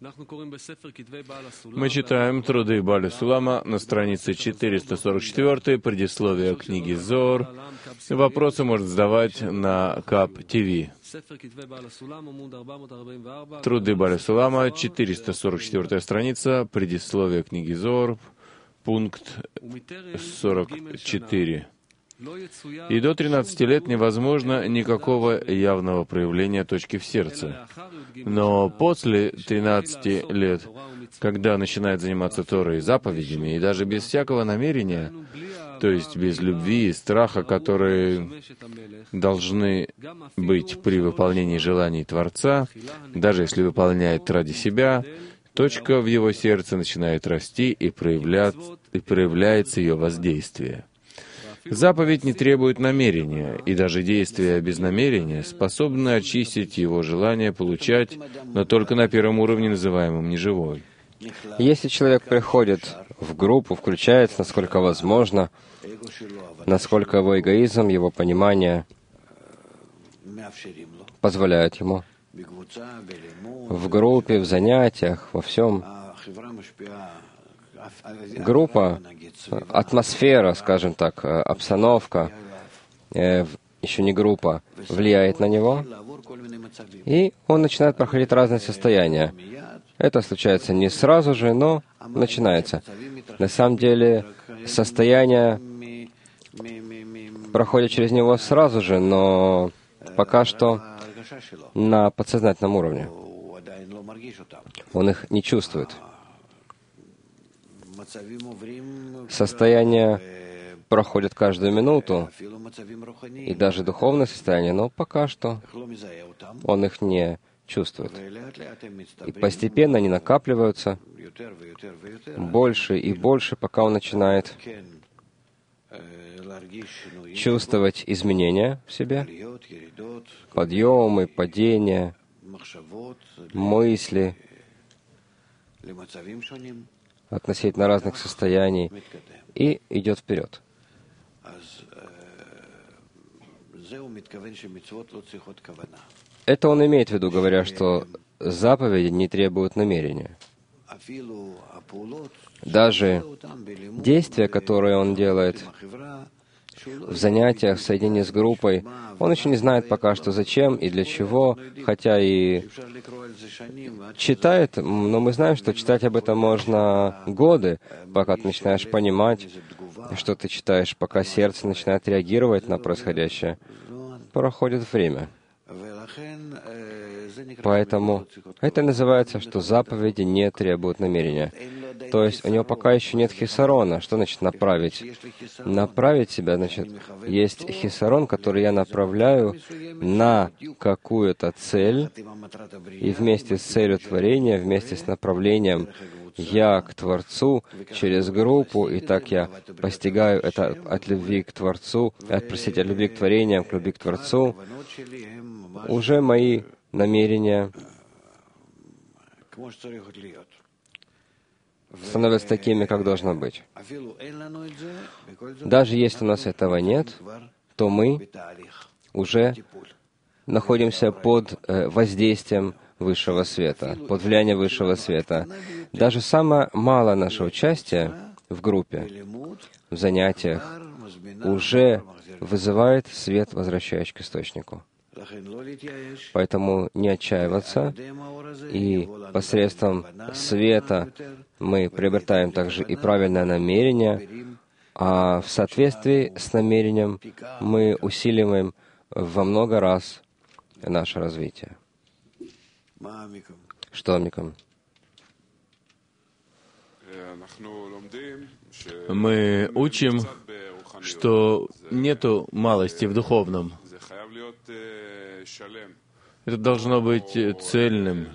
Мы читаем труды Бааля Сулама на странице 444, предисловие книги Зоар. Вопросы можно задавать на КАП-ТВ. Труды Бааля Сулама, 444 страница, предисловие книги Зоар, пункт 44. И до 13 лет невозможно никакого явного проявления точки в сердце. Но после 13 лет, когда начинает заниматься Торой и заповедями, и даже без всякого намерения, то есть без любви и страха, которые должны быть при выполнении желаний Творца, даже если выполняет ради себя, точка в его сердце начинает расти и проявляется ее воздействие. Заповедь не требует намерения, и даже действия без намерения способны очистить его желание получать, но только на первом уровне, называемом неживой. Если человек приходит в группу, включается, насколько возможно, насколько его эгоизм, его понимание позволяют ему, в группе, в занятиях, во всем, группа, атмосфера, скажем так, обстановка, еще не группа, влияет на него, и он начинает проходить разные состояния. Это случается не сразу же, но начинается. На самом деле, состояние проходит через него сразу же, но пока что на подсознательном уровне. Он их не чувствует. Состояние проходит каждую минуту, и даже духовное состояние, но пока что он их не чувствует. И постепенно они накапливаются больше и больше, пока он начинает чувствовать изменения в себе, подъемы, падения, мысли относительно разных состояний, и идет вперед. Это он имеет в виду, говоря, что заповеди не требуют намерения. Даже действия, которые он делает в занятиях, в соединении с группой, он еще не знает пока что зачем и для чего, хотя и читает, но мы знаем, что читать об этом можно годы, пока ты начинаешь понимать, что ты читаешь, пока сердце начинает реагировать на происходящее. Проходит время. Поэтому это называется, что заповеди не требуют намерения. То есть у него пока еще нет хисарона. Что значит направить? Направить себя, значит, есть хисарон, который я направляю на какую-то цель, и вместе с целью творения, вместе с направлением я к Творцу через группу, и так я постигаю это от любви к Творцу, от любви к творениям, к любви к Творцу. Уже мои намерения становятся такими, как должно быть. Даже если у нас этого нет, то мы уже находимся под воздействием Высшего Света, под влиянием Высшего Света. Даже самое малое наше участие в группе, в занятиях, уже вызывает свет, возвращающий к источнику. Поэтому не отчаиваться, и посредством света мы приобретаем также и правильное намерение, а в соответствии с намерением мы усиливаем во много раз наше развитие. Что, Микам? Мы учим, что нету малости в духовном. Это должно быть цельным,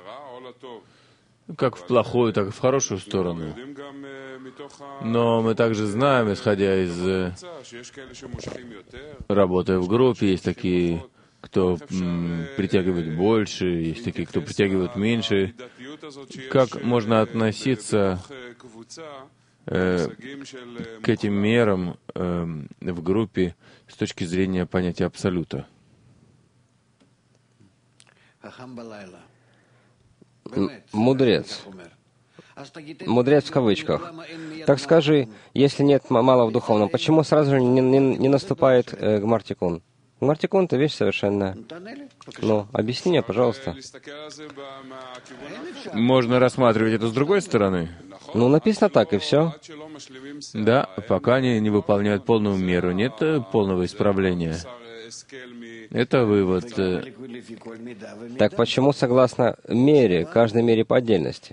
как в плохую, так и в хорошую сторону. Но мы также знаем, исходя из работы в группе, есть такие, кто притягивает больше, есть такие, кто притягивает меньше. Как можно относиться к этим мерам в группе с точки зрения понятия абсолюта? мудрец. Мудрец в кавычках. Так скажи, если нет малого в духовном, почему сразу же не наступает Гмар-тикун? Гмар-тикун — это вещь совершенная. Ну, объясни мне, пожалуйста. Можно рассматривать это с другой стороны. Ну, написано так, и все. Да, пока они не выполняют полную меру, нет полного исправления. Это вывод. Так почему, согласно мере, каждой мере по отдельности?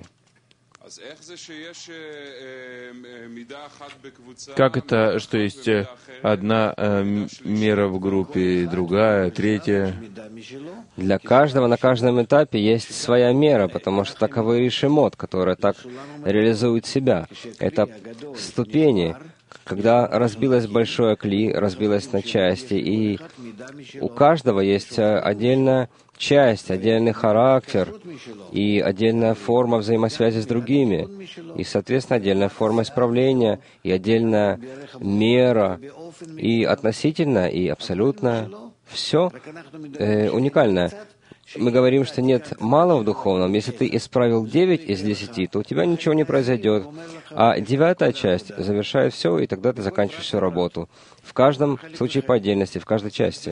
Как это, что есть одна мера в группе, другая, третья? Для каждого на каждом этапе есть своя мера, потому что таковы решимот, которые так реализуют себя. Это ступени, когда разбилось большое кли, разбилось на части, и у каждого есть отдельная часть, отдельный характер и отдельная форма взаимосвязи с другими, и, соответственно, отдельная форма исправления, и отдельная мера, и относительная, и абсолютная. Все уникальное. Мы говорим, что нет малого в духовном. Если ты исправил 9 из 10, то у тебя ничего не произойдет. А 9-я часть завершает все, и тогда ты заканчиваешь всю работу. В каждом случае по отдельности, в каждой части.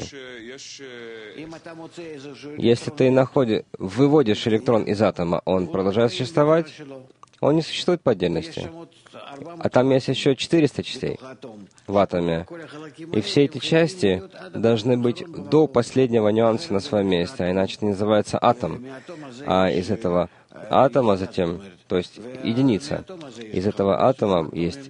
Если ты выводишь электрон из атома, он продолжает существовать? Он не существует по отдельности. А там есть еще 400 частей в атоме. И все эти части должны быть до последнего нюанса на своем месте, а иначе это не называется атом. А из этого атома затем, то есть единица, из этого атома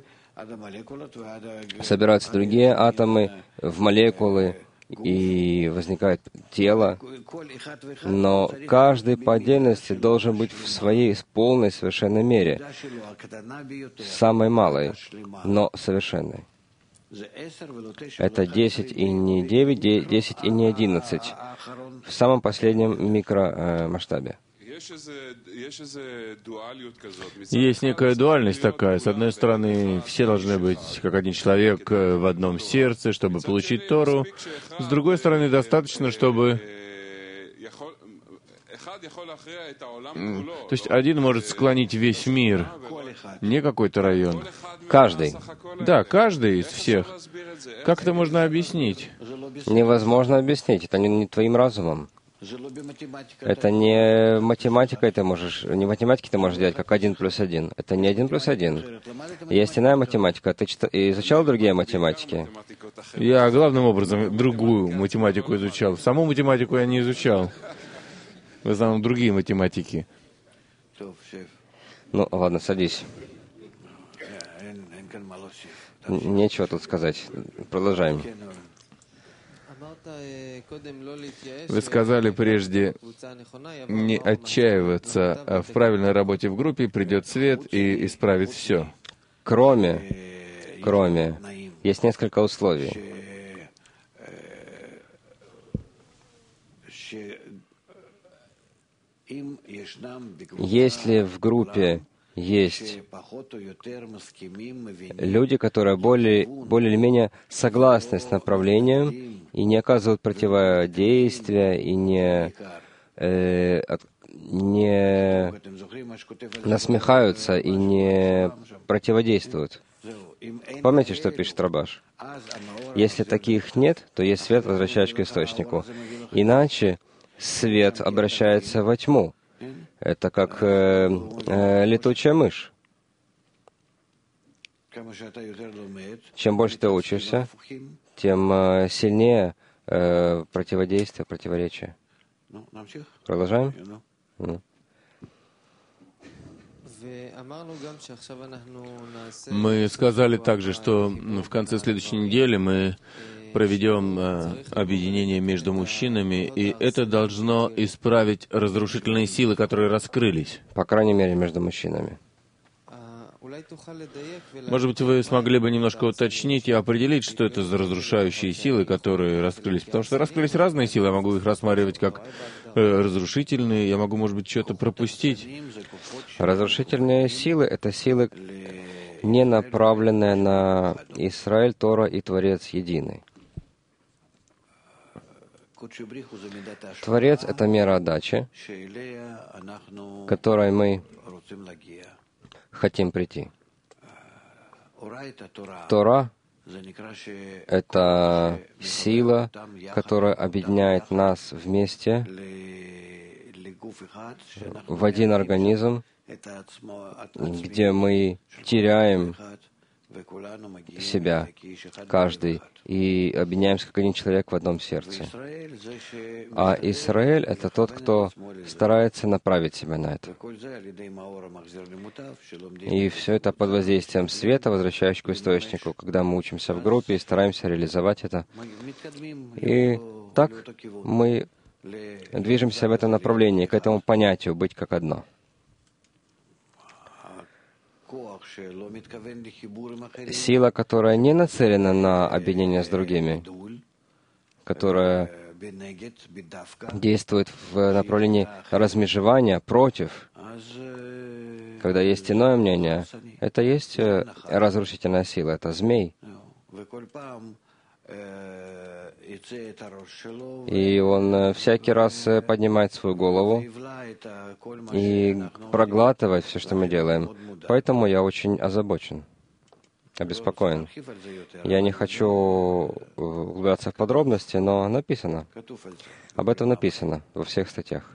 собираются другие атомы в молекулы, и возникает тело, но каждый по отдельности должен быть в своей полной совершенной мере, самой малой, но совершенной. Это 10 и не 9, 10 и не 11, в самом последнем микромасштабе. Есть некая дуальность такая. С одной стороны, все должны быть как один человек в одном сердце, чтобы получить Тору. С другой стороны, достаточно, чтобы... То есть один может склонить весь мир, не какой-то район. Каждый. Да, каждый из всех. Как это можно объяснить? Невозможно объяснить. Это не твоим разумом. Это не математика, не математики ты можешь делать, как 1 плюс 1. Это не 1 плюс 1. Есть иная математика. Ты изучал другие математики? Я главным образом другую математику изучал. Саму математику я не изучал. В основном другие математики. Ну, ладно, садись. Нечего тут сказать. Продолжаем. Вы сказали прежде не отчаиваться, а в правильной работе в группе придет свет и исправит все. Кроме, есть несколько условий. Если в группе есть люди, которые более или менее согласны с направлением и не оказывают противодействия и не насмехаются и не противодействуют. Помните, что пишет Рабаш? Если таких нет, то есть свет, возвращающий к источнику. Иначе свет обращается во тьму. Это как летучая мышь. Чем больше ты учишься, тем сильнее противодействие, противоречие. Продолжаем? Мы сказали также, что в конце следующей недели мы проведем объединение между мужчинами, и это должно исправить разрушительные силы, которые раскрылись. По крайней мере, между мужчинами. Может быть, вы смогли бы немножко уточнить и определить, что это за разрушающие силы, которые раскрылись? Потому что раскрылись разные силы, я могу их рассматривать как разрушительные, я могу, может быть, что-то пропустить. Разрушительные силы — это силы, не направленные на Израиль, Тора и Творец единый. Творец — это мера отдачи, к которой мы хотим прийти. Тора — это сила, которая объединяет нас вместе в один организм, где мы теряем себя, каждый, и объединяемся как один человек в одном сердце. А Израиль — это тот, кто старается направить себя на это. И все это под воздействием света, возвращающего к источнику, когда мы учимся в группе и стараемся реализовать это. И так мы движемся в этом направлении, к этому понятию «быть как одно». Сила, которая не нацелена на объединение с другими, которая действует в направлении размежевания против, когда есть иное мнение, это есть разрушительная сила, это змей. И он всякий раз поднимает свою голову и проглатывает все, что мы делаем. Поэтому я очень озабочен, обеспокоен. Я не хочу углубляться в подробности, но написано. Об этом написано во всех статьях.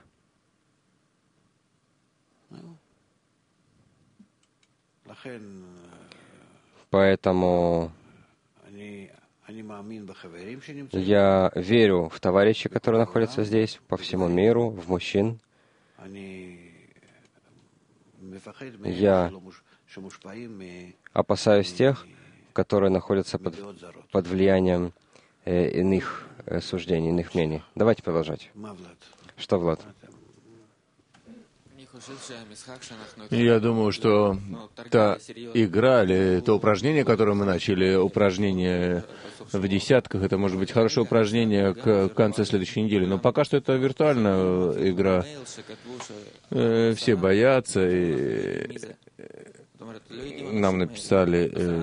Поэтому я верю в товарищей, которые находятся здесь, по всему миру, в мужчин. Я опасаюсь тех, которые находятся под влиянием иных суждений, иных мнений. Давайте продолжать. Что, Влад? Я думаю, что та игра или то упражнение, которое мы начали, упражнение в десятках, это может быть хорошее упражнение к концу следующей недели. Но пока что это виртуальная игра. Все боятся, и нам написали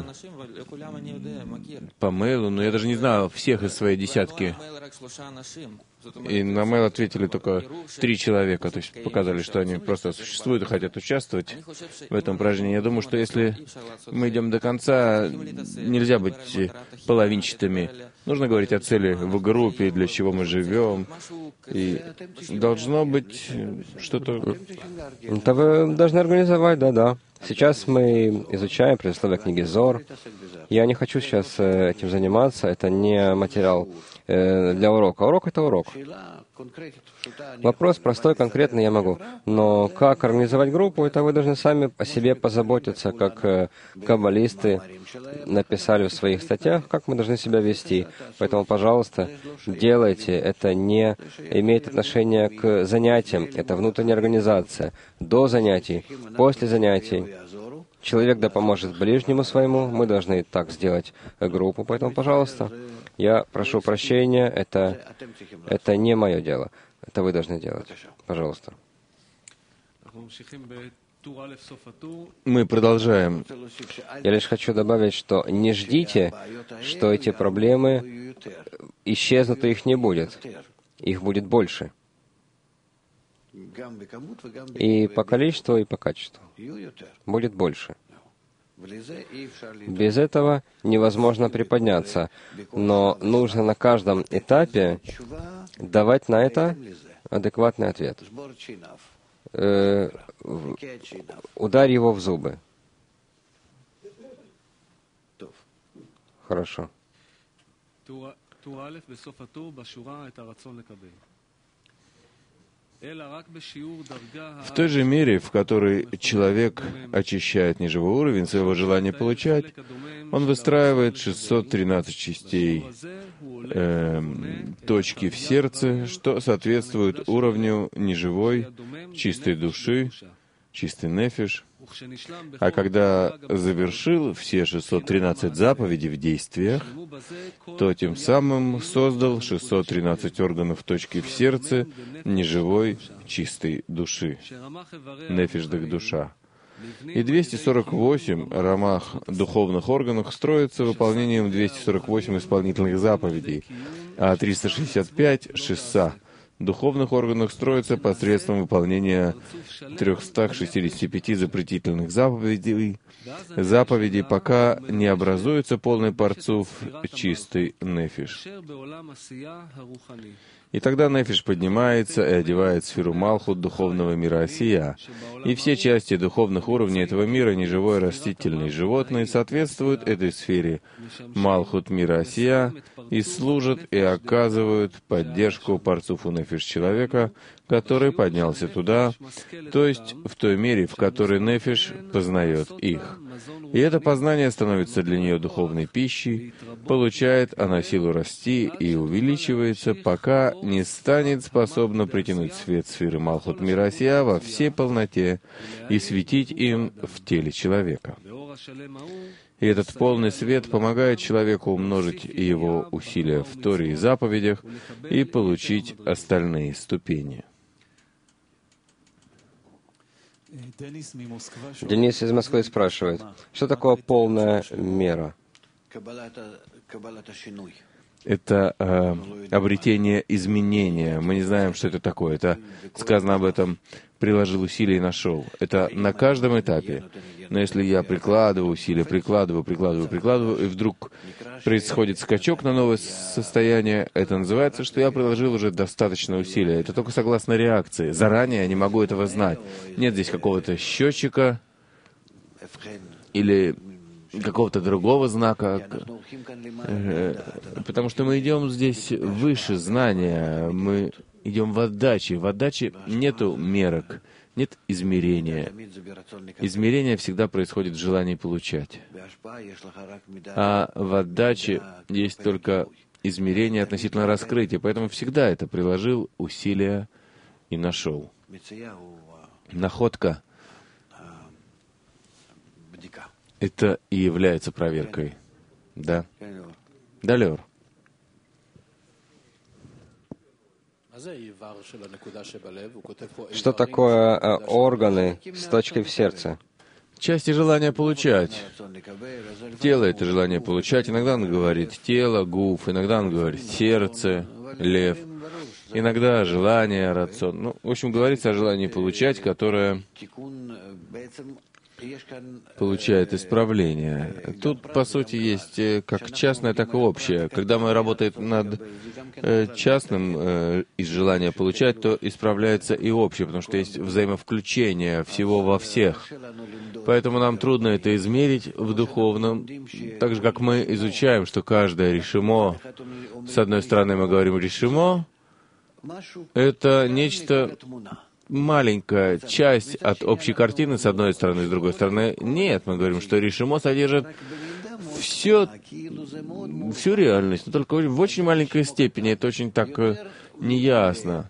по мейлу, но я даже не знаю всех из своей десятки. И на мейл ответили только 3 человека, то есть показали, что они просто существуют и хотят участвовать в этом упражнении. Я думаю, что если мы идем до конца, нельзя быть половинчатыми. Нужно говорить о цели в группе, для чего мы живем. И должно быть что-то... Это вы должны организовать, да. Сейчас мы изучаем предисловие книги Зор. Я не хочу сейчас этим заниматься, это не материал для урока. Урок — это урок. Вопрос простой, конкретный я могу. Но как организовать группу, это вы должны сами о себе позаботиться, как каббалисты написали в своих статьях, как мы должны себя вести. Поэтому, пожалуйста, делайте. Это не имеет отношения к занятиям. Это внутренняя организация. До занятий, после занятий. Человек да поможет ближнему своему. Мы должны так сделать группу. Поэтому, пожалуйста, я прошу прощения. Это не мое дело. Это вы должны делать. Пожалуйста. Мы продолжаем. Я лишь хочу добавить, что не ждите, что эти проблемы исчезнут, и их не будет. Их будет больше. И по количеству, и по качеству. Будет больше. Без этого невозможно приподняться. Но нужно на каждом этапе давать на это адекватный ответ. Ударь его в зубы. Хорошо. В той же мере, в которой человек очищает нижевой уровень своего желания получать, он выстраивает 613 частей точки в сердце, что соответствует уровню неживой, чистой души, чистый нефиш. А когда завершил все 613 заповедей в действиях, то тем самым создал 613 органов точки в сердце неживой, чистой души. Нефиш дах душа. И 248 рамах духовных органов строится выполнением 248 исполнительных заповедей, а 365 шисса духовных органов строится посредством выполнения 365 запретительных заповедей, пока не образуется полный парцуф, чистый нефиш. И тогда нефиш поднимается и одевает сферу Малхут духовного мира Осия, и все части духовных уровней этого мира, неживое, растительное и животное, соответствуют этой сфере Малхут мира Осия и служат и оказывают поддержку парцуфу нефиш человека, который поднялся туда, то есть в той мере, в которой нефиш познает их. И это познание становится для нее духовной пищей, получает она силу расти и увеличивается, пока не станет способна притянуть свет сферы Малхут мира Осия во всей полноте и светить им в теле человека. И этот полный свет помогает человеку умножить его усилия в Торе и заповедях и получить остальные ступени. Денис из Москвы спрашивает, что такое полная мера? Это обретение изменения. Мы не знаем, что это такое. Это сказано об этом, приложил усилия и нашел. Это на каждом этапе. Но если я прикладываю усилия, прикладываю, и вдруг происходит скачок на новое состояние, это называется, что я приложил уже достаточно усилия. Это только согласно реакции. Заранее я не могу этого знать. Нет здесь какого-то счетчика или какого-то другого знака, потому что мы идем здесь выше знания, мы идем в отдаче. В отдаче нету мерок, нет измерения. Измерение всегда происходит в желании получать. А в отдаче есть только измерение относительно раскрытия, поэтому всегда это приложил усилия и нашел. Находка — это и является проверкой. Да? Да, Леор? Что такое органы с точкой в сердце? Части желания получать. Тело — это желание получать. Иногда он говорит тело, гуф, иногда он говорит сердце, лев. Иногда желание, рацион. Ну, в общем, говорится о желании получать, которое получает исправление. Тут, по сути, есть как частное, так и общее. Когда мы работаем над частным из желания получать, то исправляется и общее, потому что есть взаимовключение всего во всех. Поэтому нам трудно это измерить в духовном, так же, как мы изучаем, что каждое решимо, с одной стороны мы говорим решимо, это нечто маленькая часть от общей картины, с одной стороны, с другой стороны, нет. Мы говорим, что решимо содержит всю реальность, но только в очень маленькой степени. Это очень так неясно.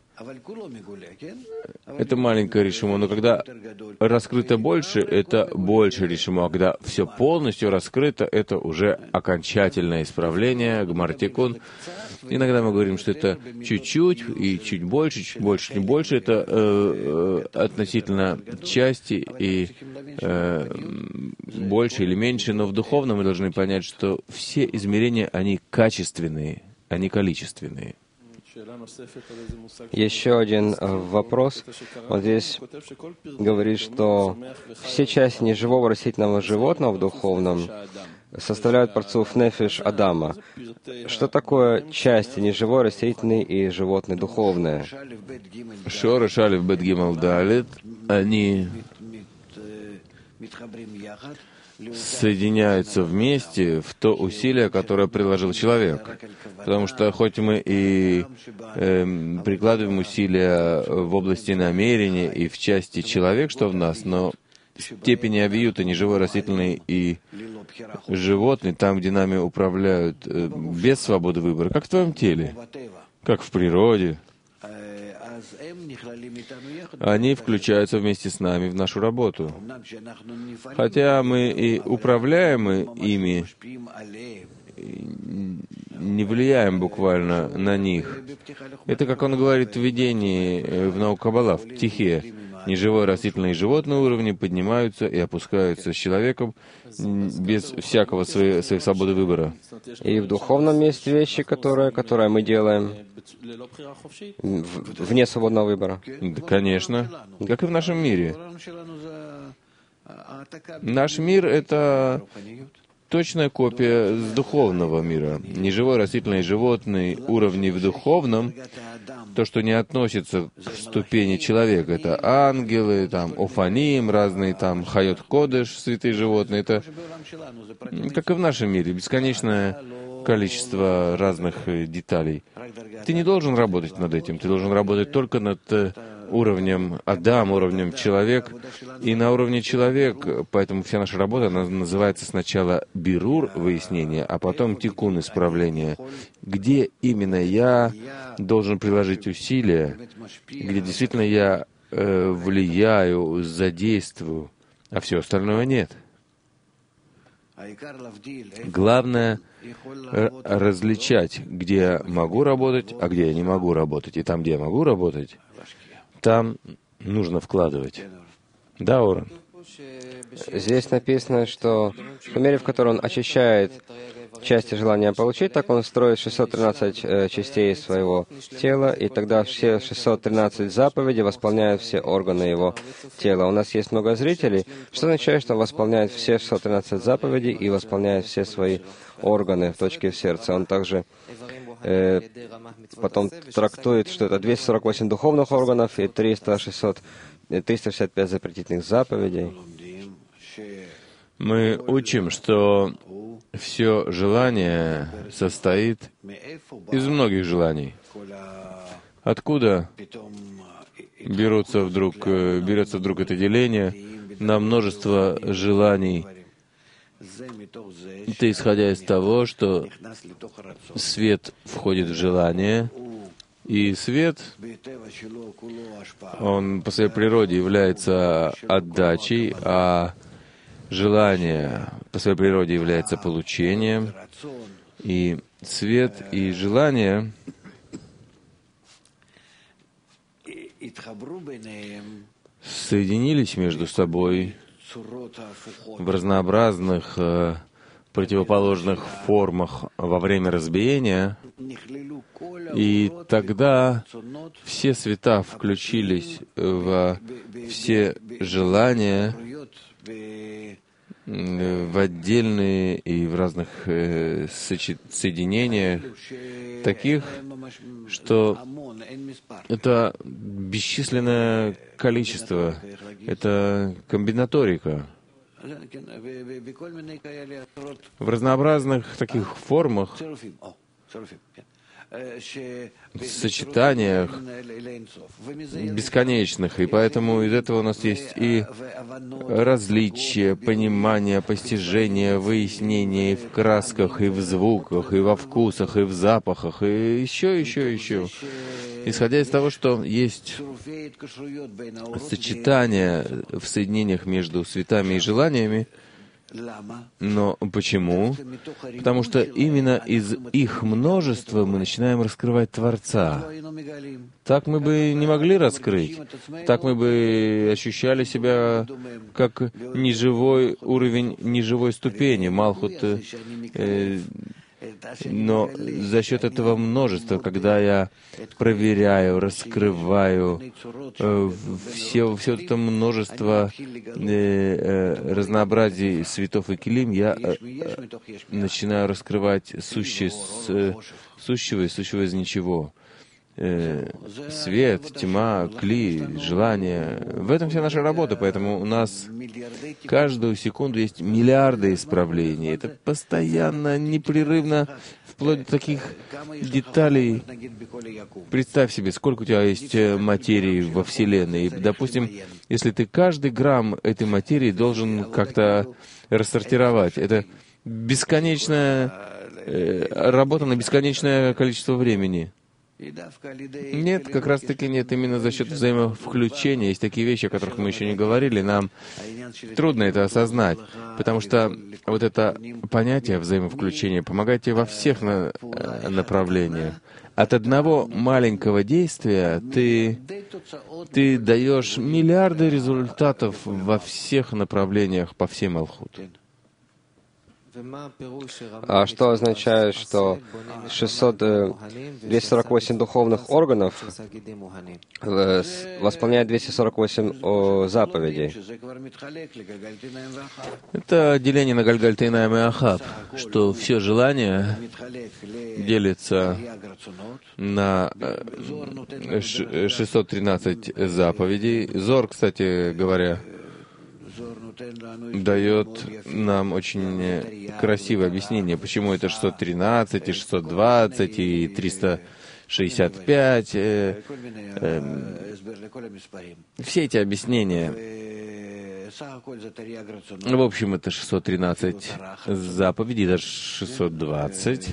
Это маленькое решимо, но когда раскрыто больше, это больше решимо. А когда все полностью раскрыто, это уже окончательное исправление, гмартикун. Иногда мы говорим, что это чуть-чуть и чуть больше, чуть больше. Это относительно части и больше или меньше. Но в духовном мы должны понять, что все измерения, они качественные, они количественные. Еще один вопрос. Он здесь говорит, что все части неживого растительного животного в духовном составляют парцуф нефиш Адама. Что такое части неживой, растительной и животной духовное? Шореш алеф бет гимел далет, они соединяются вместе в то усилие, которое приложил человек. Потому что хоть мы и прикладываем усилия в области намерения и в части человек, что в нас, но степени авиюта, неживой, растительной и животной, там, где нами управляют без свободы выбора, как в твоем теле, как в природе, они включаются вместе с нами в нашу работу. Хотя мы и управляем ими, не влияем буквально на них. Это, как он говорит в видении в Нау Каббала, в Птихе. Неживое, растительное и животное уровни поднимаются и опускаются с человеком без всякого своей свободы выбора. И в духовном есть вещи, которые мы делаем вне свободного выбора. Конечно, как и в нашем мире. Наш мир — это точная копия с духовного мира. Неживой, растительный и животный уровни в духовном, то, что не относится к ступени человека, это ангелы, там, офаним, разные там, хайот кодеш, святые животные, это, как и в нашем мире, бесконечное количество разных деталей. Ты не должен работать над этим, ты должен работать только над уровнем Адам, уровнем человек, и на уровне человек, поэтому вся наша работа, она называется сначала бирур, выяснение, а потом тикун, исправление. Где именно я должен приложить усилия, где действительно я влияю, задействую, а все остальное нет. Главное различать, где я могу работать, а где я не могу работать. И там, где я могу работать, там нужно вкладывать. Да, Оран? Здесь написано, что по мере, в которой он очищает части желания получить, так он строит 613 частей своего тела, и тогда все 613 заповедей восполняют все органы его тела. У нас есть много зрителей, что означает, что он восполняет все 613 заповедей и восполняет все свои органы в точке в сердце. Он также потом трактует, что это 248 духовных органов и 365 запретительных заповедей. Мы учим, что все желание состоит из многих желаний. Откуда берется вдруг это деление на множество желаний? Это исходя из того, что свет входит в желание, и свет, он по своей природе является отдачей, а желание по своей природе является получением, и свет и желание соединились между собой в разнообразных противоположных формах во время разбиения, и тогда все света включились в все желания, в отдельные и в разных соединениях, таких, что это бесчисленное количество, это комбинаторика. В разнообразных таких формах, сочетаниях бесконечных, и поэтому из этого у нас есть и различия, понимание, постижение, выяснение и в красках, и в звуках, и во вкусах, и в запахах, и еще. Исходя из того, что есть сочетание в соединениях между светами и желаниями, но почему? Потому что именно из их множества мы начинаем раскрывать Творца. Так мы бы не могли раскрыть. Так мы бы ощущали себя как неживой уровень неживой ступени, Малхут. Но за счет этого множества, когда я проверяю, раскрываю все это множество разнообразий светов и килим, я начинаю раскрывать сущее сущего и сущего из ничего. Свет, тьма, кли, желание. В этом вся наша работа, поэтому у нас каждую секунду есть миллиарды исправлений. Это постоянно, непрерывно, вплоть до таких деталей. Представь себе, сколько у тебя есть материи во Вселенной. И, допустим, если ты каждый грамм этой материи должен как-то рассортировать, это бесконечная работа на бесконечное количество времени. Нет, как раз-таки нет. Именно за счет взаимовключения есть такие вещи, о которых мы еще не говорили. Нам трудно это осознать, потому что вот это понятие взаимовключения помогает тебе во всех направлениях. от одного маленького действия ты даешь миллиарды результатов во всех направлениях по всей Малхут. А что означает, что 248 духовных органов восполняет 248 заповедей? Это деление на Гальгальтейнаем и Ахаб, что все желания делятся на 613 заповедей. Зор, кстати говоря, дает нам очень красивое объяснение, почему это 613, и 620, и 365. Все эти объяснения, в общем, это 613 заповедей, даже 620.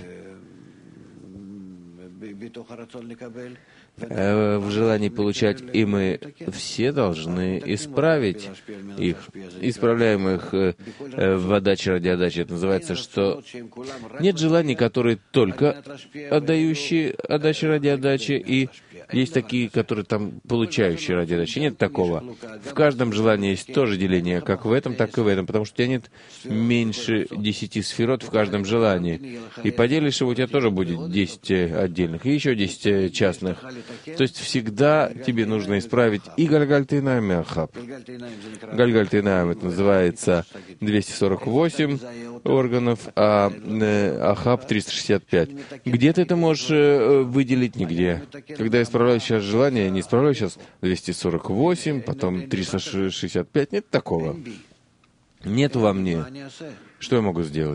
В желании получать, и мы все должны исправить их. Исправляем их в отдаче ради отдачи. Это называется, что нет желаний, которые только отдающие отдачи ради отдачи, и есть такие, которые там получающие ради отдачи. Нет такого. В каждом желании есть тоже деление, как в этом, так и в этом, потому что у тебя нет меньше 10 сферот в каждом желании. И поделишь его, у тебя тоже будет 10 отдельных, и еще 10 частных. То есть всегда тебе нужно исправить и Гальгальтейнаем, и Ахаб. Гальгальтейнаем — это называется 248 органов, а Ахаб — 365. Где ты это можешь выделить? Нигде. Когда я исправляю сейчас желание, я не исправляю сейчас 248, потом 365. Нет такого. Нет во мне. Что я могу сделать?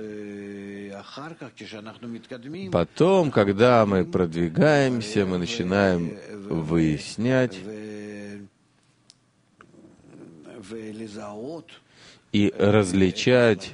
Потом, когда мы продвигаемся, мы начинаем выяснять и различать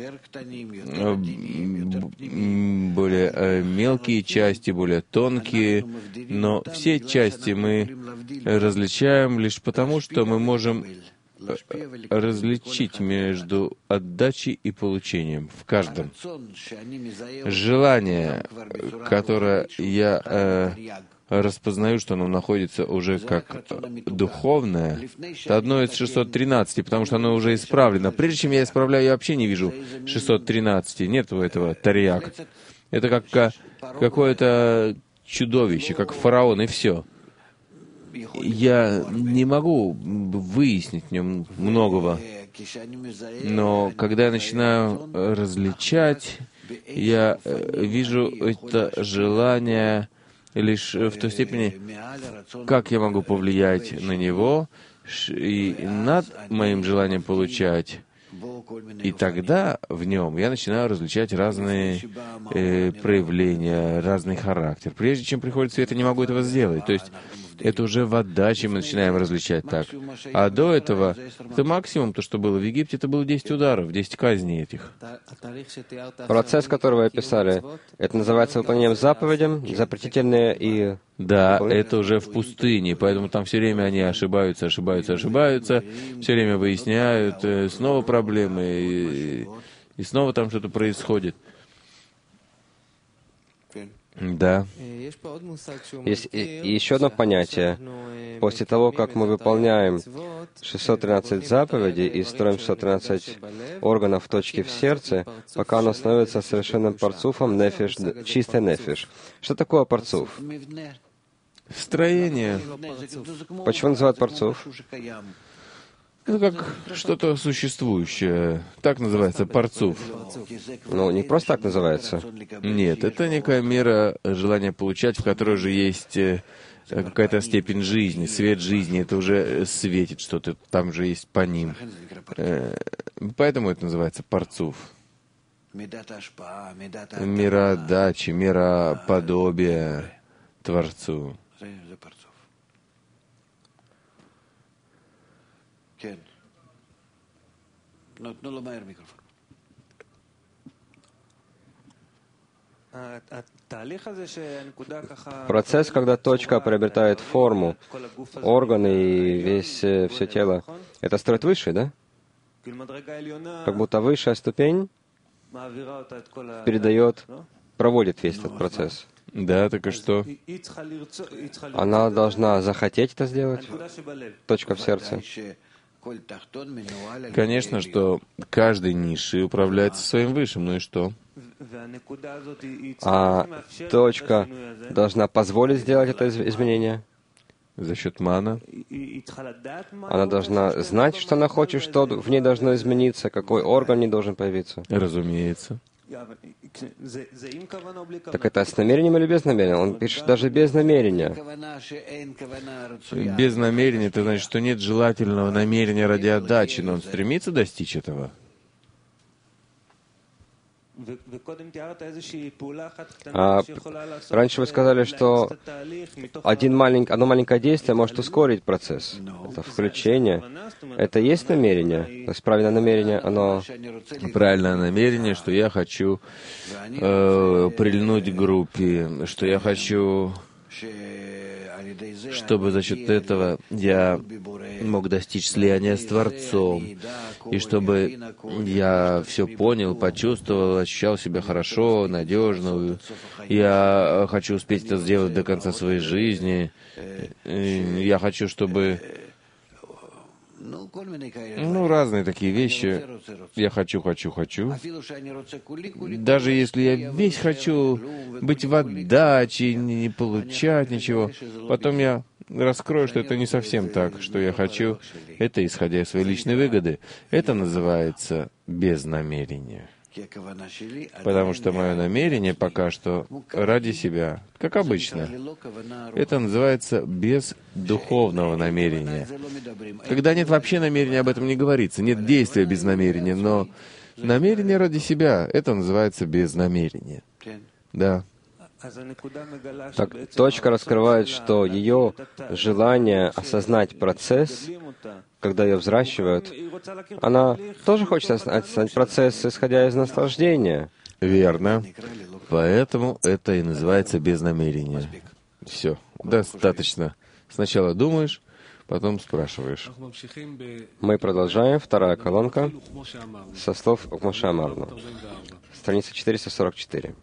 более мелкие части, более тонкие, но все части мы различаем лишь потому, что мы можем различить между отдачей и получением в каждом. Желание, которое я распознаю, что оно находится уже как духовное, это одно из 613, потому что оно уже исправлено. Прежде чем я исправляю, я вообще не вижу 613. Нет этого тарьяк. Это как какое-то чудовище, как фараон, и все. Я не могу выяснить в нем многого, но когда я начинаю различать, я вижу это желание лишь в той степени, как я могу повлиять на него и над моим желанием получать. И тогда в нем я начинаю различать разные проявления, разный характер. Прежде чем приходит свет, я не могу этого сделать. То есть это уже в отдаче мы начинаем различать так. А до этого, это максимум, то, что было в Египте, это было 10 ударов, 10 казней этих. Процесс, который вы описали, это называется выполнением заповедям, запретительные и... Да, это уже в пустыне, поэтому там все время они ошибаются, все время выясняют, снова проблемы, и снова там что-то происходит. Да. Есть еще одно понятие. После того, как мы выполняем 613 заповедей и строим 613 органов в точке в сердце, пока оно становится совершенным парцуфом, нефиш, чистой нефиш. Что такое парцуф? Строение. Почему называют парцуф? Это как что-то существующее. Так называется парцуф. Ну, не просто так называется. Нет, это некая мера желания получать, в которой же есть какая-то степень жизни, свет жизни. Это уже светит что-то, там же есть по ним. Поэтому это называется парцуф. Мера отдачи, мера подобия Творцу. Процесс, когда точка приобретает форму, органы и все тело, это строит выше, да? Как будто высшая ступень проводит весь этот процесс. Да, так и что? Она должна захотеть это сделать? Точка в сердце. Конечно, что каждый низший управляется своим высшим, ну и что? А точка должна позволить сделать это изменение? За счет мана. Она должна знать, что она хочет, что в ней должно измениться, какой орган не должен появиться. Разумеется. Так это с намерением или без намерения? Он пишет даже без намерения. Без намерения, это значит, что нет желательного намерения ради отдачи, но он стремится достичь этого. А раньше вы сказали, что одно маленькое действие может ускорить процесс. Это включение. Это есть намерение? То есть правильное намерение, оно... Правильное намерение, что я хочу прильнуть к группе, что я хочу, чтобы за счет этого я мог достичь слияния с Творцом, и чтобы я все понял, почувствовал, ощущал себя хорошо, надежно. Я хочу успеть это сделать до конца своей жизни. Я хочу, чтобы... разные такие вещи. Я хочу. Даже если я весь хочу быть в отдаче, не получать ничего, потом я раскрою, что это не совсем так, что я хочу, это исходя из своей личной выгоды. Это называется без намерения. Потому что мое намерение пока что ради себя, как обычно. Это называется без духовного намерения. Когда нет вообще намерения, об этом не говорится. Нет действия без намерения, но намерение ради себя, это называется без намерения. Да. Так, точка раскрывает, что ее желание осознать процесс, когда ее взращивают, она тоже хочет осознать процесс, исходя из наслаждения. Верно. Поэтому это и называется без намерения. Все, достаточно. Сначала думаешь, потом спрашиваешь. Мы продолжаем. Вторая колонка со слов Моше Амарну. Страница 444.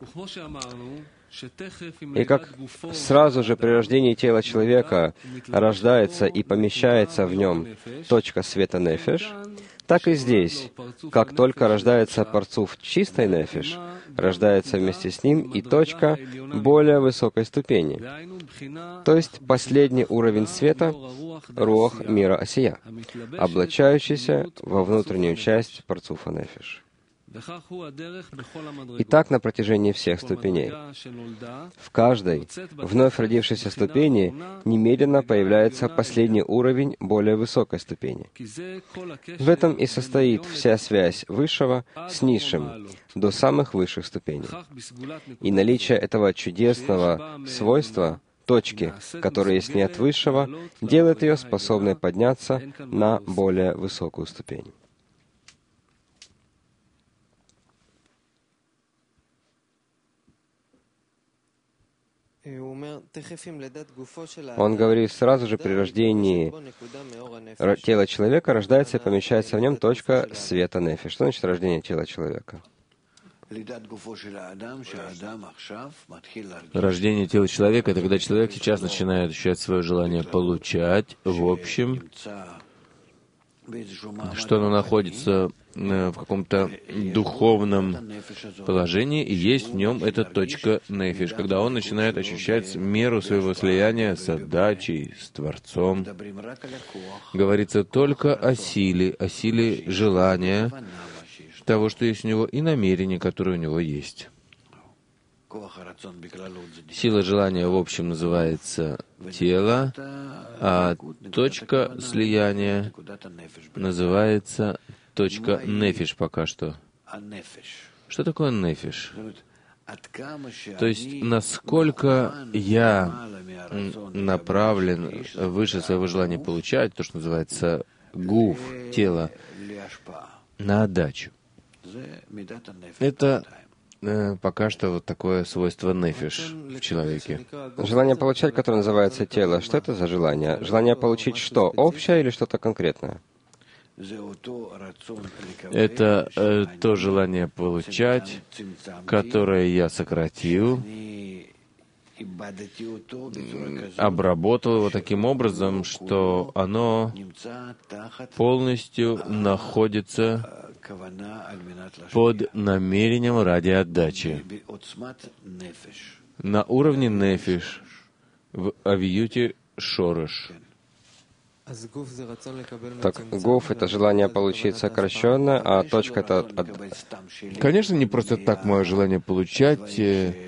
И как сразу же при рождении тела человека рождается и помещается в нем точка света нефеш, так и здесь, как только рождается парцуф чистой нефеш, рождается вместе с ним и точка более высокой ступени, то есть последний уровень света, руах мира осия, облачающийся во внутреннюю часть парцуфа нефеш. И так на протяжении всех ступеней. В каждой вновь родившейся ступени немедленно появляется последний уровень более высокой ступени. В этом и состоит вся связь высшего с низшим до самых высших ступеней. И наличие этого чудесного свойства, точки, которая есть не от высшего, делает ее способной подняться на более высокую ступень. Он говорит, сразу же при рождении тела человека рождается и помещается в нем точка света нефиш. Что значит рождение тела человека? Рождение тела человека — это когда человек сейчас начинает ощущать свое желание получать, в общем, что оно находится в каком-то духовном положении, и есть в нем эта точка нефиш, когда он начинает ощущать меру своего слияния с отдачей, с Творцом. Говорится только о силе желания, того, что есть у него, и намерения, которые у него есть. Сила желания, в общем, называется тело, а точка слияния называется точка нефиш пока что. Что такое нефиш? То есть, насколько я направлен выше своего желания получать, то, что называется гуф, тело, на отдачу. Это пока что вот такое свойство нефиш в человеке. Желание получать, которое называется тело, что это за желание? Желание получить что? Общее или что-то конкретное? Это то желание получать, которое я сократил, обработал его таким образом, что оно полностью находится под намерением ради отдачи. На уровне нефиш, в авиюте шореш. Так, гуф — это желание получить сокращенно, а точка — это... Конечно, не просто так мое желание получать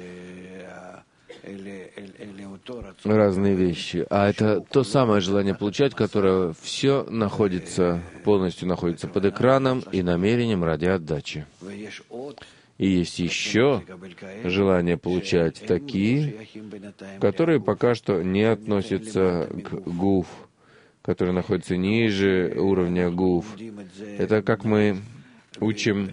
разные вещи, а это то самое желание получать, которое все находится, полностью находится под экраном и намерением ради отдачи. И есть еще желание получать такие, которые пока что не относятся к гуф, которые находятся ниже уровня гуф. Это как мы учим,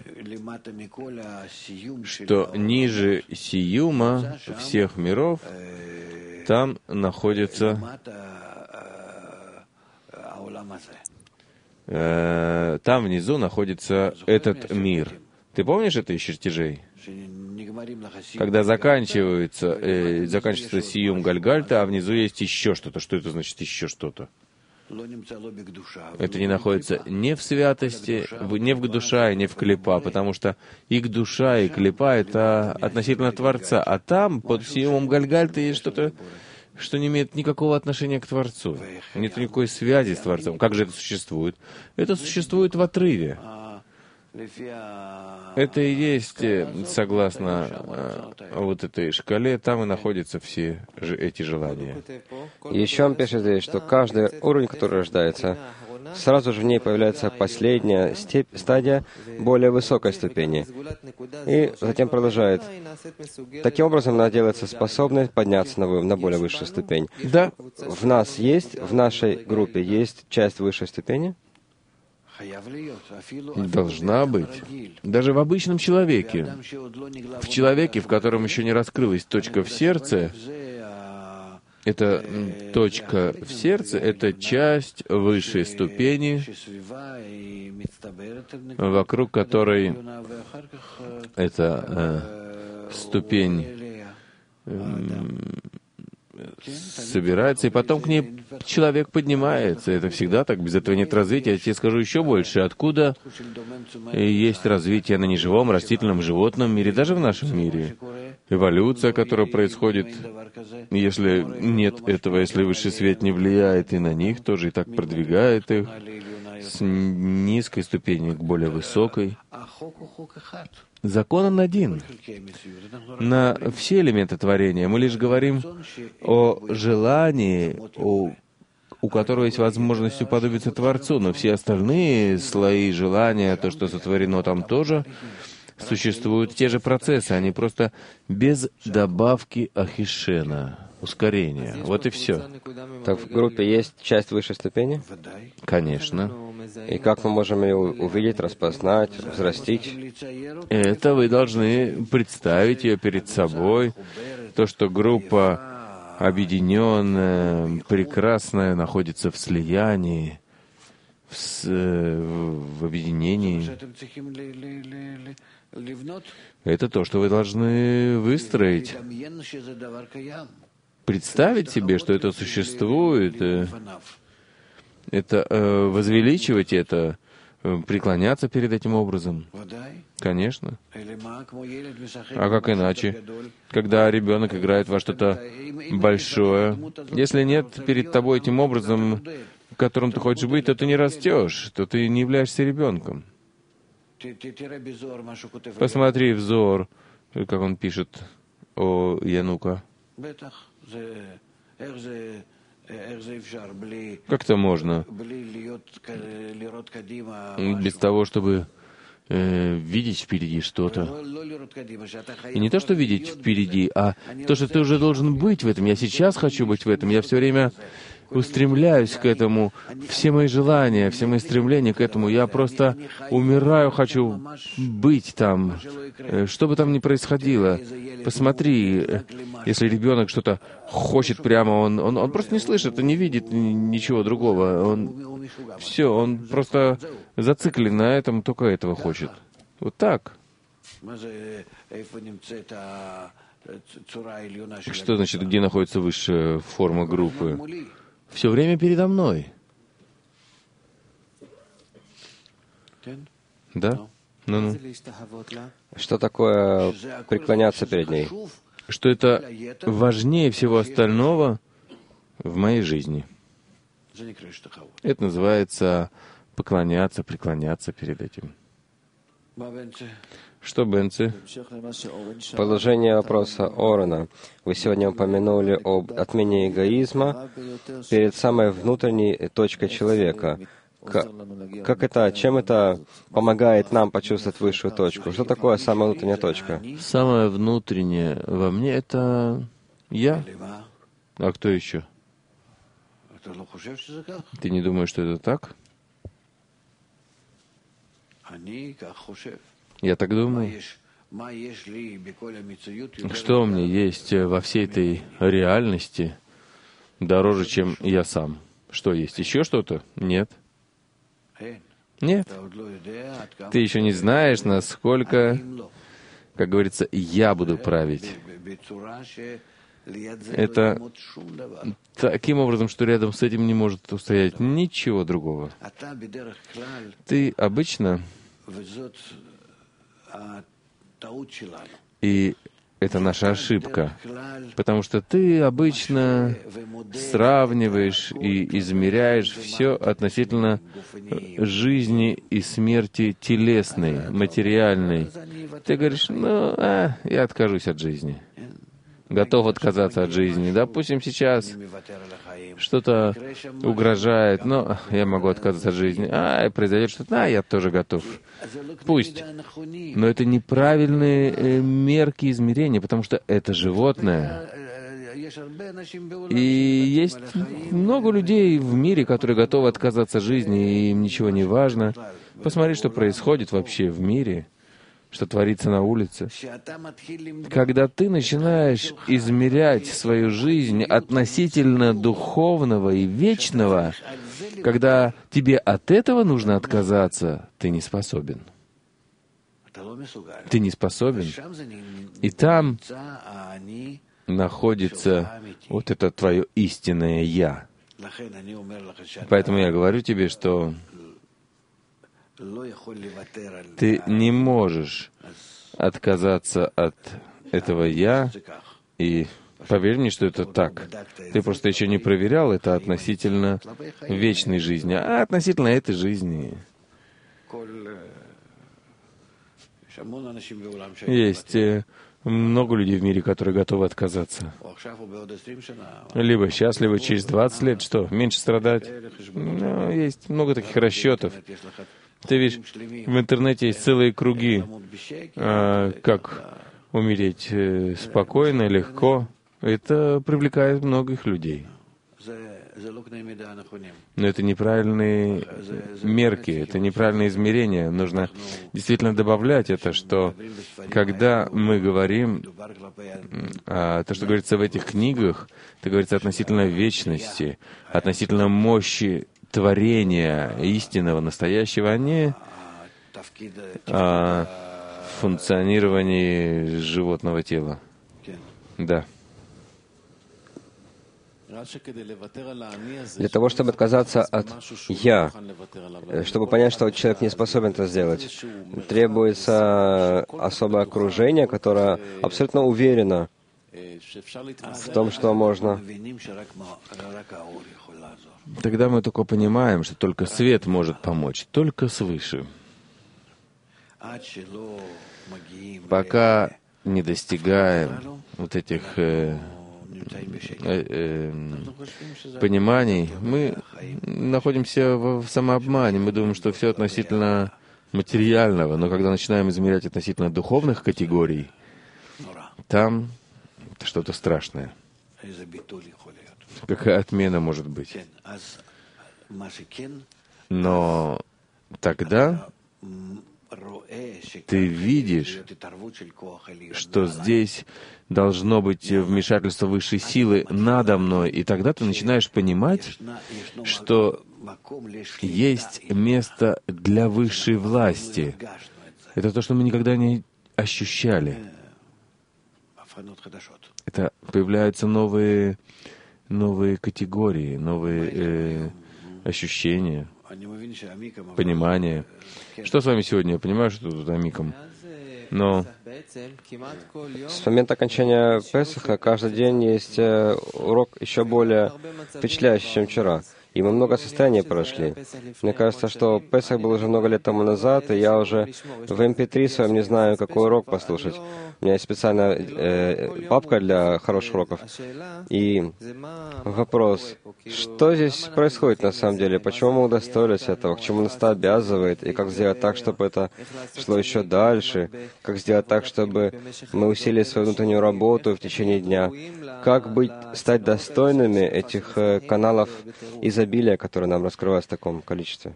что ниже сиюма всех миров там находится, там внизу находится этот мир. Ты помнишь это из чертежей? Когда заканчивается сиюм гальгальта, а внизу есть еще что-то. Что это значит еще что-то? Это не находится ни в святости, ни в гдуша, и ни в клипа, потому что и гдуша, и клипа — это относительно Творца, а там, под сиюмом гальгальта, есть что-то, что не имеет никакого отношения к Творцу. Нет никакой связи с Творцом. Как же это существует? Это существует в отрыве. Это и есть, согласно вот этой шкале, там и находятся все эти желания. Еще он пишет здесь, что каждый уровень, который рождается, сразу же в ней появляется последняя стадия более высокой ступени. И затем продолжает. Таким образом, она делается способной подняться на более высшую ступень. Да. В нашей группе есть часть высшей ступени? Должна быть. Даже в обычном человеке. В человеке, в котором еще не раскрылась точка в сердце, эта точка в сердце — это часть высшей ступени, вокруг которой эта ступень собирается, и потом к ней человек поднимается. Это всегда так, без этого нет развития. Я тебе скажу еще больше. Откуда есть развитие на неживом, растительном, животном мире, даже в нашем мире? Эволюция, которая происходит, если нет этого, если высший свет не влияет и на них тоже, и так продвигает их с низкой ступени к более высокой. Закон он один. На все элементы творения мы лишь говорим о желании, у которого есть возможность уподобиться Творцу, но все остальные слои желания, то, что сотворено там тоже, существуют те же процессы, они просто без добавки ахишена, ускорения. Вот и все. Так в группе есть часть высшей ступени? Конечно. И как мы можем ее увидеть, распознать, взрастить? Это вы должны представить ее перед собой. То, что группа объединенная, прекрасная, находится в слиянии, в объединении. Это то, что вы должны выстроить. Представить себе, что это существует, это возвеличивать это, преклоняться перед этим образом. Конечно. А как иначе? Когда ребенок играет во что-то большое, если нет перед тобой этим образом, которым ты хочешь быть, то ты не растешь, то ты не являешься ребенком. Посмотри взор, как он пишет о Янука. Как-то можно без того, чтобы видеть впереди что-то. И не то, что видеть впереди, а то, что ты уже должен быть в этом. Я сейчас хочу быть в этом. Я все время устремляюсь к этому. Все мои желания, все мои стремления к этому. Я просто умираю, хочу быть там. Что бы там ни происходило. Посмотри, если ребенок что-то хочет прямо, он просто не слышит, он не видит ничего другого. Он просто зациклен на этом, только этого хочет. Вот так. Что значит, где находится высшая форма группы? Все время передо мной. Да? Ну-ну. Что такое преклоняться перед ней? Что это важнее всего остального в моей жизни. Это называется поклоняться, преклоняться перед этим. Что, Бенци? Продолжение вопроса Орена. Вы сегодня упомянули об отмене эгоизма перед самой внутренней точкой человека. Как это, чем это помогает нам почувствовать высшую точку? Что такое самая внутренняя точка? Самое внутреннее во мне — это я. А кто еще? Ты не думаешь, что это так? Я так думаю. Что у меня есть во всей этой реальности дороже, чем я сам? Что есть? Еще что-то? Нет. Нет. Ты еще не знаешь, насколько, как говорится, я буду править. Это таким образом, что рядом с этим не может устоять ничего другого. Ты обычно, и это наша ошибка, потому что ты обычно сравниваешь и измеряешь все относительно жизни и смерти телесной, материальной. Ты говоришь, я откажусь от жизни. Готов отказаться от жизни. Допустим, сейчас что-то угрожает, но я могу отказаться от жизни. Произойдет что-то, я тоже готов. Пусть. Но это неправильные мерки измерения, потому что это животное. И есть много людей в мире, которые готовы отказаться от жизни, и им ничего не важно. Посмотри, что происходит вообще в мире, что творится на улице. Когда ты начинаешь измерять свою жизнь относительно духовного и вечного, когда тебе от этого нужно отказаться, ты не способен. Ты не способен. И там находится вот это твое истинное «Я». Поэтому я говорю тебе, что ты не можешь отказаться от этого «Я», и поверь мне, что это так. Ты просто еще не проверял это относительно вечной жизни, а относительно этой жизни. Есть много людей в мире, которые готовы отказаться. Либо сейчас, либо через 20 лет. Что, меньше страдать? Есть много таких расчетов. Ты видишь, в интернете есть целые круги, как умереть спокойно, легко. Это привлекает многих людей. Но это неправильные мерки, это неправильные измерения. Нужно действительно добавлять это, что когда мы говорим, то, что говорится в этих книгах, это говорится относительно вечности, относительно мощи творения истинного, настоящего, а не о функционировании животного тела. Да. Для того, чтобы отказаться от «я», чтобы понять, что человек не способен это сделать, требуется особое окружение, которое абсолютно уверено в том, что можно. Тогда мы только понимаем, что только свет может помочь, только свыше. Пока не достигаем вот этих пониманий, мы находимся в самообмане. Мы думаем, что все относительно материального, но когда начинаем измерять относительно духовных категорий, там что-то страшное. Какая отмена может быть? Но тогда ты видишь, что здесь должно быть вмешательство высшей силы надо мной, и тогда ты начинаешь понимать, что есть место для высшей власти. Это то, что мы никогда не ощущали. это появляются новые категории, новые ощущения, понимание. Что с вами сегодня? Я понимаю, что тут амиком. Но с момента окончания Песаха каждый день есть урок еще более впечатляющий, чем вчера. И мы много состояний прошли. Мне кажется, что Песах был уже много лет тому назад, и я уже в MP3 своем не знаю, какой урок послушать. У меня есть специальная папка для хороших уроков. И вопрос, что здесь происходит на самом деле? Почему мы удостоились этого? К чему нас это обязывает? И как сделать так, чтобы это шло еще дальше? Как сделать так, чтобы мы усилили свою внутреннюю работу в течение дня? Как стать достойными этих каналов изобилия, которые нам раскрываются в таком количестве?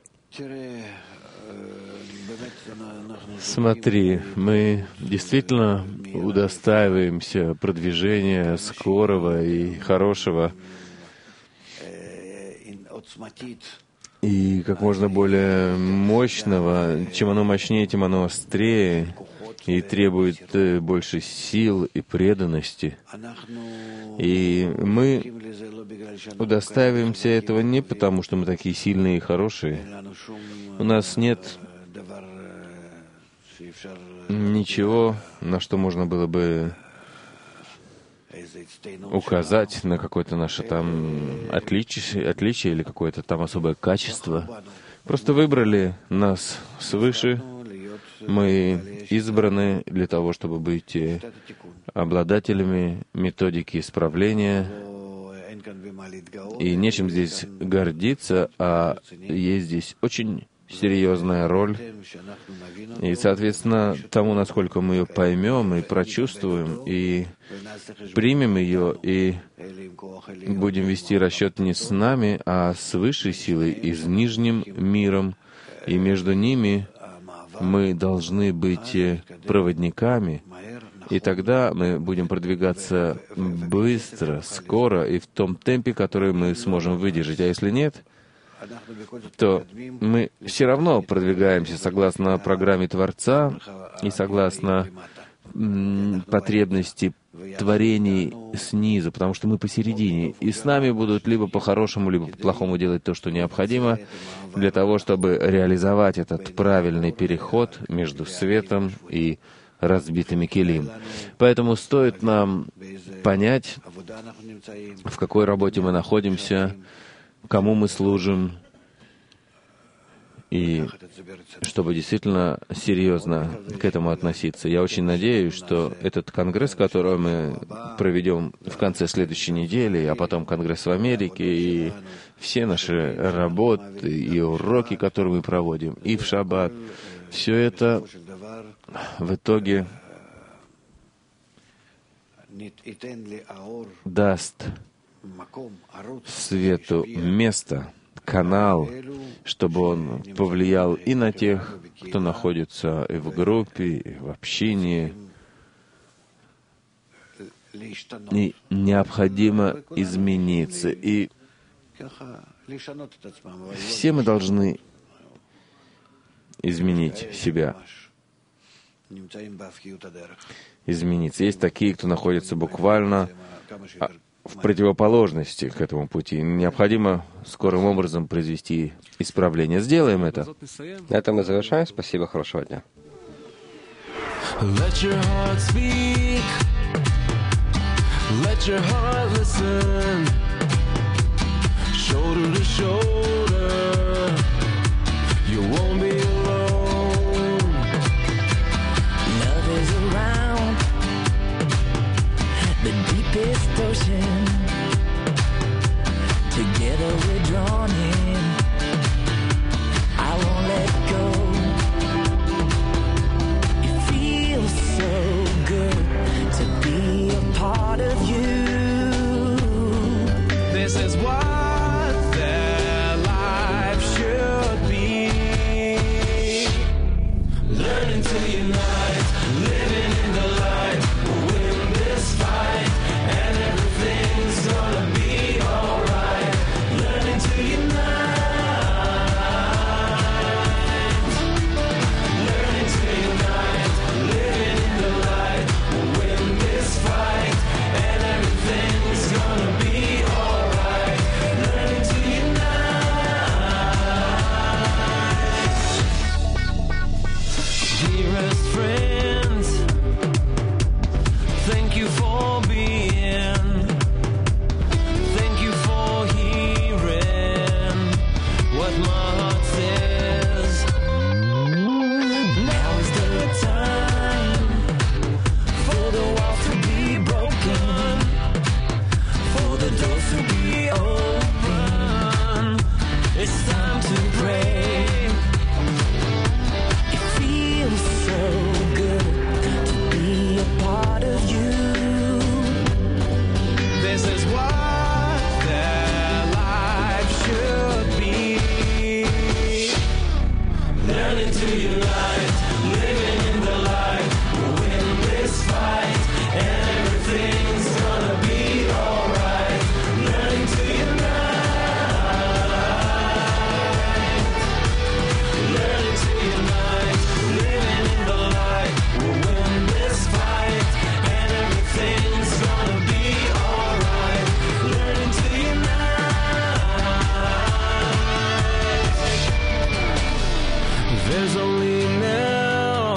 Смотри, мы действительно удостаиваемся продвижения скорого и хорошего, и как можно более мощного. Чем оно мощнее, тем оно острее и требует больше сил и преданности. И мы удостаиваемся этого не потому, что мы такие сильные и хорошие. У нас нет ничего, на что можно было бы указать на какое-то наше там отличие или какое-то там особое качество. Просто выбрали нас свыше. Мы избраны для того, чтобы быть обладателями методики исправления. И нечем здесь гордиться, а есть здесь очень серьезная роль. И, соответственно, тому, насколько мы ее поймем и прочувствуем, и примем ее, и будем вести расчет не с нами, а с высшей силой и с нижним миром, и между ними мы должны быть проводниками, и тогда мы будем продвигаться быстро, скоро и в том темпе, который мы сможем выдержать. А если нет, то мы все равно продвигаемся согласно программе Творца и согласно потребности творений снизу, потому что мы посередине. И с нами будут либо по-хорошему, либо по-плохому делать то, что необходимо, для того, чтобы реализовать этот правильный переход между светом и разбитыми келим. Поэтому стоит нам понять, в какой работе мы находимся, кому мы служим, и чтобы действительно серьезно к этому относиться. Я очень надеюсь, что этот конгресс, который мы проведем в конце следующей недели, а потом конгресс в Америке, и все наши работы и уроки, которые мы проводим, и в шаббат, все это в итоге даст свету место, канал, чтобы он повлиял и на тех, кто находится и в группе, и в общении. И необходимо измениться. И все мы должны изменить себя. Измениться. Есть такие, кто находится буквально в противоположности к этому пути. Необходимо скорым образом произвести исправление. Сделаем это. На этом мы завершаем. Спасибо, хорошего дня. Let your heart speak. Let your heart listen. Shoulder to shoulder. You won't be alone. Love is around the deepest ocean. Together we're drawn in. I won't let go. So good to be a part of you. This is what their life should be. friends. Thank you for being. Thank you for hearing what my heart says. Now is the time for the walls to be broken, for the doors to be open. It's time to pray. It feels so good to be a part of you. This is what their life should be. Learning to unite, living in the light. We'll win this fight, and everything's gonna be alright. Learning to unite, learning to unite, living in the light. We'll win this fight, and everything's gonna be alright. Learning to unite. There's only now,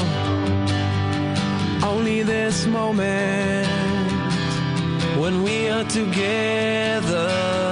only this moment when we are together.